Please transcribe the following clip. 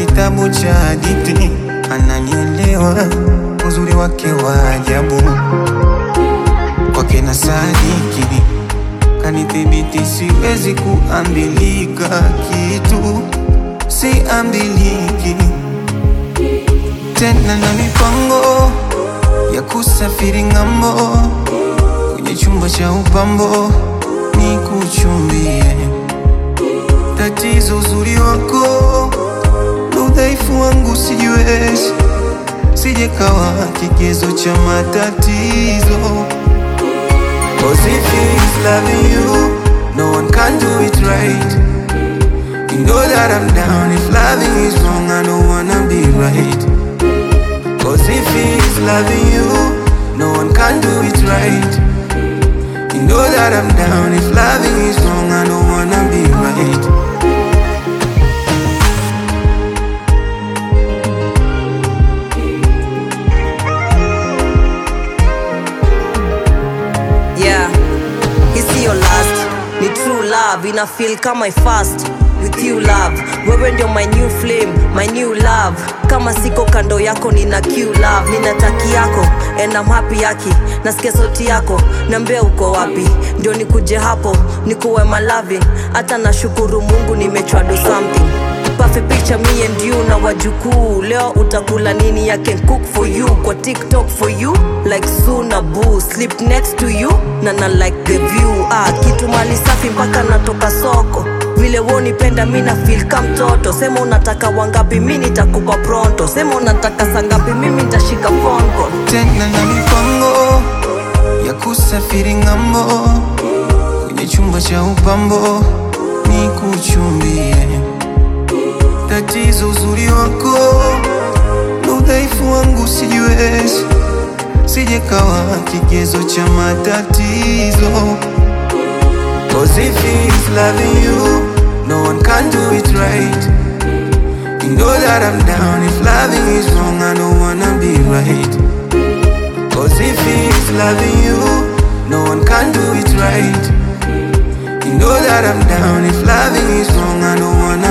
kitabu cha hadithi. Ananielewa uzuri wake wa ajabu, kwake na sadiki. Kanithibiti siwezi kuambilika kitu, siambiliki tena na mipango ya kusafiri ng'ambo, kwenye chumba cha upambo ni kuchumbie. Tatizo uzuri wako, udhaifu wangu sijiwezi, sijekawa kigezo cha matatizo. Cause if he's loving you, no one can do it right. You know that I'm down. If loving is wrong, I don't wanna be right. Cause if he's loving you, no one can do it right. You know that I'm down. If loving is wrong, I don't wanna be right. Ni true love, ina feel kama I fast with you love. Wewe ndio my new flame, my new love. Kama siko kando yako nina Q love. Nina taki yako and I'm happy yaki. Nasikia sauti yako, niambia uko wapi. Ndio nikuje hapo, nikuwe my loving. Hata nashukuru Mungu nimechwa do something. Perfect picture me and you na wajukuu. Leo utakula nini? I can cook for you. Kwa TikTok for you like Suna Boo. Sleep next to you na like the view. Kitu mali safi mpaka natoka soko. Vile wonipenda mina feel kama mtoto. Sema unataka wangapi mimi nitakupa pronto. Sema unataka sangapi mimi nitashika phone call. Tena na mipango ya kusafiri ng'ambo, kwenye chumba cha upambo ni kuchumbie. Tatizo uzuri wako, udhaifu wangu sijiwezi, sijekawa kigezo cha matatizo. Cause if he's loving you, no one can do it right. You know that I'm down. If loving is wrong, I don't wanna be right. Cause if he's loving you, no one can do it right. You know that I'm down. If loving is wrong, I don't wanna